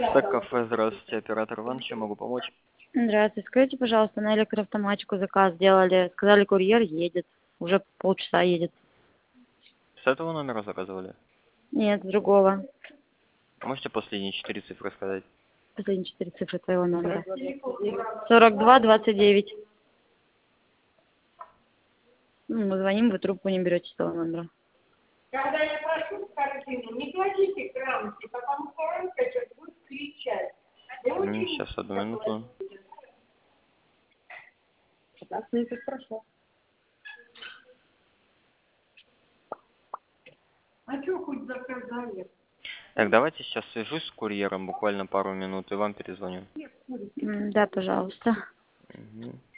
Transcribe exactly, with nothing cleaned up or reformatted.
Так, кафе, здравствуйте, оператор Иван, чем могу помочь? Здравствуйте. Скажите, пожалуйста, на электроавтоматику заказ сделали. Сказали, курьер едет. Уже полчаса едет. С этого номера заказывали? Нет, с другого. Можете последние четыре цифры сказать? Последние четыре цифры твоего номера. сорок два двадцать девять. Ну, мы звоним, вы трубку не берете с того номера. Когда я прошу в картину, не кладите грамоты, потому что он сейчас будет кричать. Я очень Сейчас, одну минуту. пятнадцать минут прошло. А что хоть заказали? Так, давайте сейчас свяжусь с курьером, буквально пару минут, и вам перезвоню. М, Да, пожалуйста. Мгм.